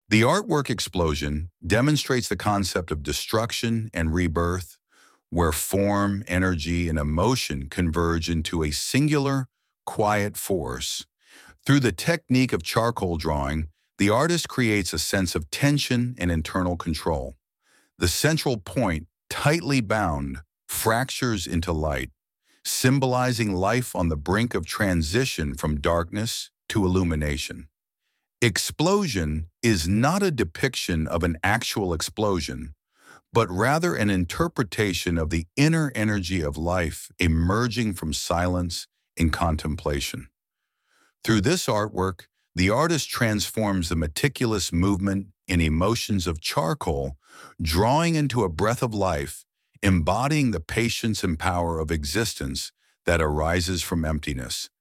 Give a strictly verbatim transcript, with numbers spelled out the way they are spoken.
The artwork Explosion demonstrates the concept of destruction and rebirth, where form, energy, and emotion converge into a singular, quiet force. Through the technique of charcoal drawing, the artist creates a sense of tension and internal control. The central point, tightly bound, fractures into light, symbolizing life on the brink of transition from darkness to illumination. Explosion is not a depiction of an actual explosion, but rather an interpretation of the inner energy of life emerging from silence and contemplation. Through this artwork, the artist transforms the meticulous movement and emotions of charcoal, drawing into a breath of life, embodying the patience and power of existence that arises from emptiness.